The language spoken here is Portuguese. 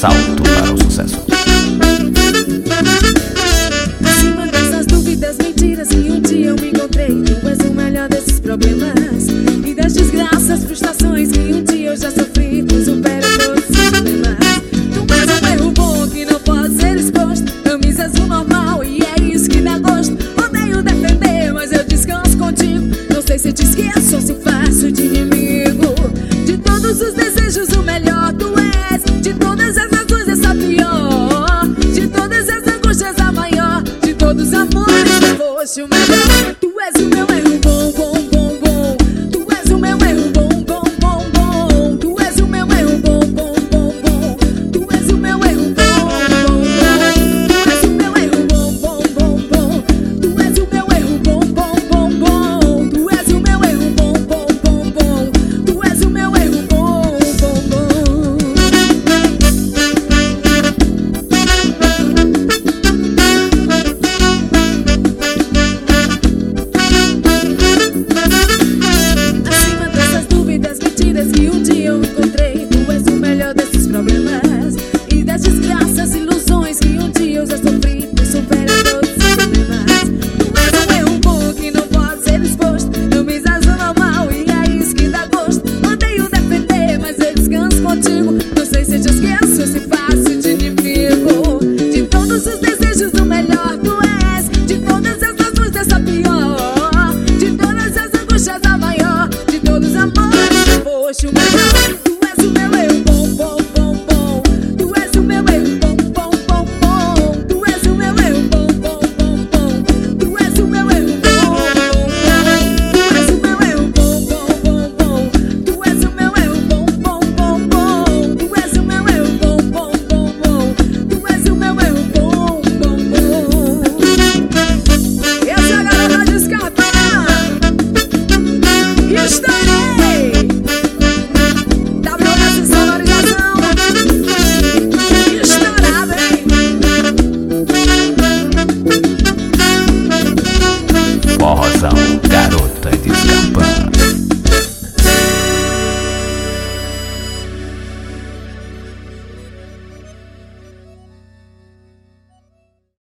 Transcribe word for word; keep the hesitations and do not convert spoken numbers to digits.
salto para o sucesso. Acima dessas dúvidas, mentiras que um dia eu me encontrei, tu és o melhor desses problemas e das desgraças, frustrações que um dia eu já sofri. Tu supera todos os problemas. Tu és um erro bom que não pode ser exposto. Camisas o normal e é isso que dá gosto. Odeio defender, mas eu descanso contigo. Não sei se te esqueço ou se faço de inimigo. De todos os desejos o melhor tu és. De todas as razões essa pior. De todas as angústias a maior. De todos os amores tu foste o melhor. Tu és o meu erro bom, bom, bom, bom. Tu és o meu erro bom, bom, bom, bom. Tu és o meu erro bom, bom, bom, bom. Tu és o meu erro bom, bom, bom. Tu és o meu erro bom, bom, bom, bom. Tu és o meu erro bom, bom, bom, bom. Tu és o meu erro bom, bom, bom, bom. Tu és o meu erro bom, bom, bom. Acima dessas dúvidas, mentiras que um dia eu encontrei, tu és o melhor desses problemas e das desgraças, ilusões que um dia eu já sofri. Tu supera todos